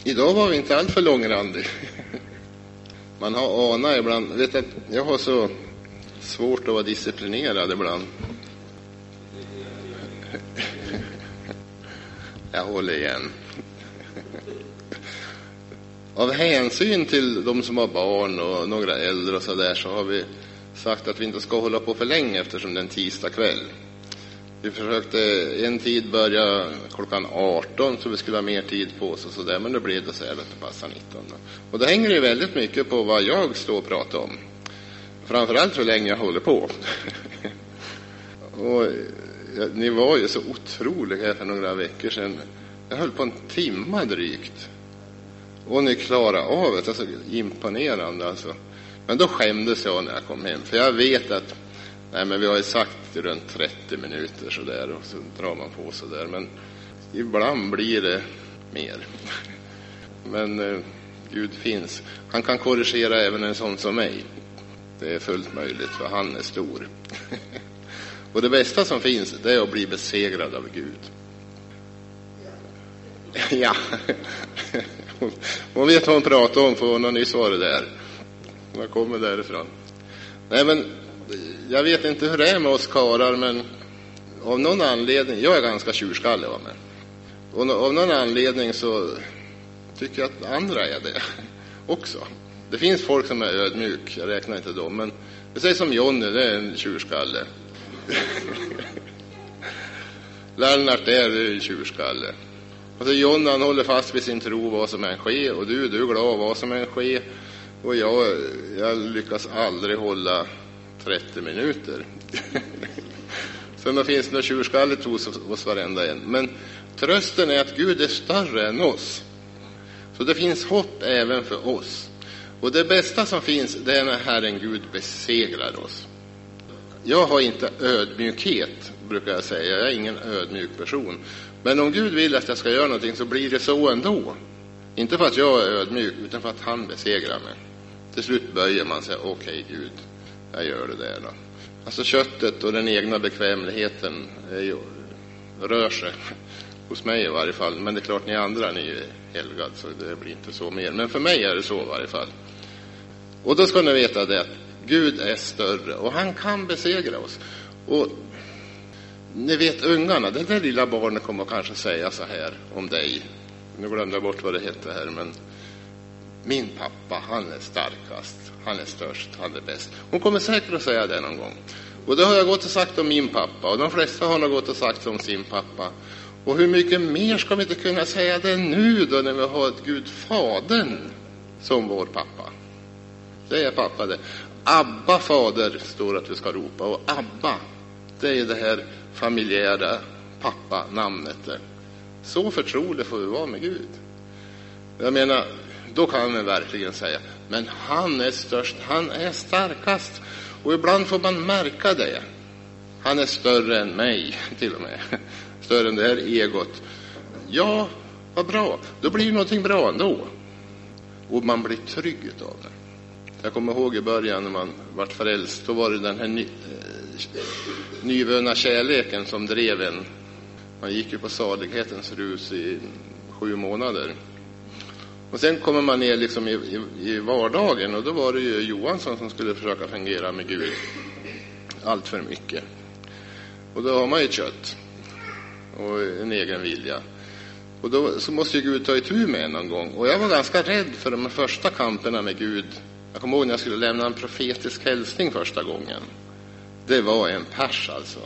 Idag var vi inte allt för långrandig. Man har anat ibland. Vet att jag har så svårt att vara disciplinerad ibland. Jag håller igen. Av hänsyn till de som har barn och några äldre och så där, så har vi sagt att vi inte ska hålla på för länge eftersom det är en tisdag kväll. Vi försökte en tid börja klockan 18 så vi skulle ha mer tid på oss och så där, men det blev det så här att det passar 19. Och det hänger ju väldigt mycket på vad jag står och pratar om. Framförallt hur länge jag håller på. Och ni var ju så otroliga för några veckor sedan. Jag höll på en timme drygt. Och ni klarade av det. Alltså, imponerande alltså. Men då skämdes jag när jag kom hem. För jag vet att men vi har ju sagt runt 30 minuter så där. Och så drar man på så där. Men ibland blir det mer. Men Gud finns. Han kan korrigera även en sån som mig. Det är fullt möjligt för han är stor. Och det bästa som finns, det är att bli besegrad av Gud. Ja. Hon vet vad hon pratar om, för hon har nyss varit där. Hon kommer därifrån. Nej, men jag vet inte hur det är med oss karar, men av någon anledning, jag är ganska tjurskallig av mig. Och av någon anledning så tycker jag att andra är det också. Det finns folk som är ödmjuk, jag räknar inte dem, men det säger som Jonny, det är en tjurskalle. Lennart är en tjurskalle. Och så John, han håller fast vid sin tro vad som än sker. Och du är glad vad som än sker. Och jag lyckas aldrig hålla 30 minuter. Så det finns något tjurskalligt hos oss varenda en. Men trösten är att Gud är större än oss. Så det finns hopp även för oss. Och det bästa som finns, det är när Herren Gud besegrar oss. Jag har inte ödmjukhet, brukar jag säga. Jag är ingen ödmjuk person. Men om Gud vill att jag ska göra någonting så blir det så ändå. Inte för att jag är ödmjuk, utan för att han besegrar mig. Till slut böjer man sig, okej Gud, jag gör det där då. Alltså köttet och den egna bekvämligheten rör sig. Hos mig i varje fall. Men det är klart, ni andra, ni är helgad, så det blir inte så mer. Men för mig är det så i varje fall. Och då ska ni veta det att Gud är större och han kan besegra oss. Och ni vet ungarna, det där lilla barnet kommer kanske säga så här om dig. Nu glömde jag bort vad det heter här, men min pappa, han är starkast, han är störst, han är bäst. Hon kommer säkert att säga det någon gång. Och det har jag gått och sagt om min pappa, och de flesta har nog gått och sagt om sin pappa. Och hur mycket mer ska vi inte kunna säga det nu då, när vi har ett Gud Fadern som vår pappa. Det är pappa det. Abba fader står att vi ska ropa, och Abba, det är det här familjära pappa-namnet. Så förtrolig får vi vara med Gud. Jag menar, då kan man verkligen säga, men han är störst, han är starkast. Och ibland får man märka det. Han är större än mig, till och med. Större än det här egot. Ja, vad bra. Då blir det någonting bra ändå. Och man blir trygg av det. Jag kommer ihåg i början när man vart frälst, då var det den här nyvunna kärleken som drev en. Man gick ju på salighetens rus i 7 månader. Och sen kommer man ner liksom i vardagen, och då var det ju Johansson som skulle försöka fungera med Gud. Allt för mycket. Och då har man ju kött och en egen vilja. Och då så måste ju Gud ta itu med en någon gång. Och jag var ganska rädd för de första kamperna med Gud. Jag kommer ihåg när jag skulle lämna en profetisk hälsning första gången. Det var en pers alltså.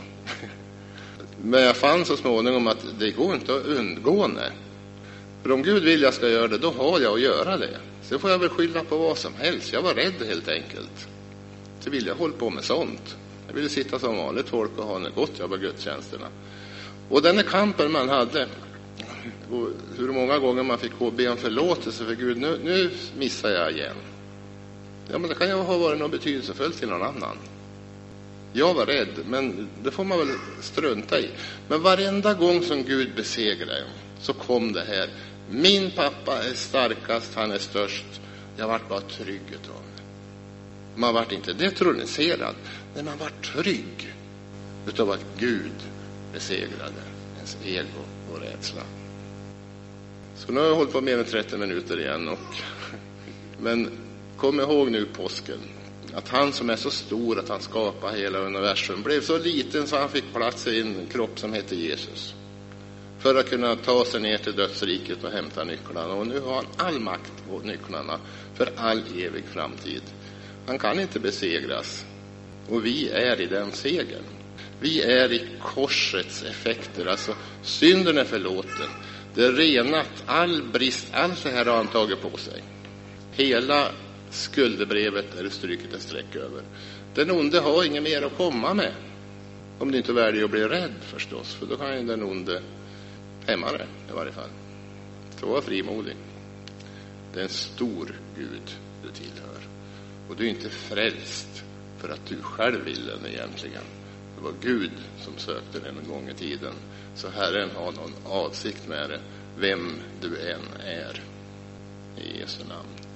Men jag fann så småningom att det går inte att undgå det. För om Gud vill jag ska göra det, då har jag att göra det. Så får jag väl skylla på vad som helst. Jag var rädd helt enkelt. Så ville jag hålla på med sånt. Jag ville sitta som vanligt folk och ha en gott jobb på gudstjänsterna. Och den här kampen man hade, och hur många gånger man fick gå och be om förlåtelse för Gud, nu missar jag igen. Ja, men det kan ju ha varit något betydelsefullt till någon annan. Jag var rädd, men det får man väl strunta i. Men varenda gång som Gud besegrade, så kom det här. Min pappa är starkast, han är störst. Jag vart bara trygg utav det. Man vart inte detroniserad, men man vart trygg utav att Gud besegrade ens ego och rädsla. Så nu har jag hållit på mer än 30 minuter igen. Men kom ihåg nu påsken. Att han som är så stor att han skapar hela universum blev så liten så han fick plats i en kropp som heter Jesus. För att kunna ta sig ner till dödsriket och hämta nycklarna. Och nu har han all makt på nycklarna för all evig framtid. Han kan inte besegras. Och vi är i den segern. Vi är i korsets effekter. Alltså synden är förlåten. Det är renat. All brist, allt det här har han tagit på sig. Hela skuldebrevet är det stryket ett streck över. Den onde har inget mer att komma med. Om det inte väljer att bli rädd förstås. För då kan ju den onde hämma det i varje fall. Så var frimodig. Det är en stor Gud du tillhör. Och du är inte frälst för att du själv vill den egentligen. Det var Gud som sökte den en gång i tiden. Så Herren har någon avsikt med det. Vem du än är. I Jesu namn.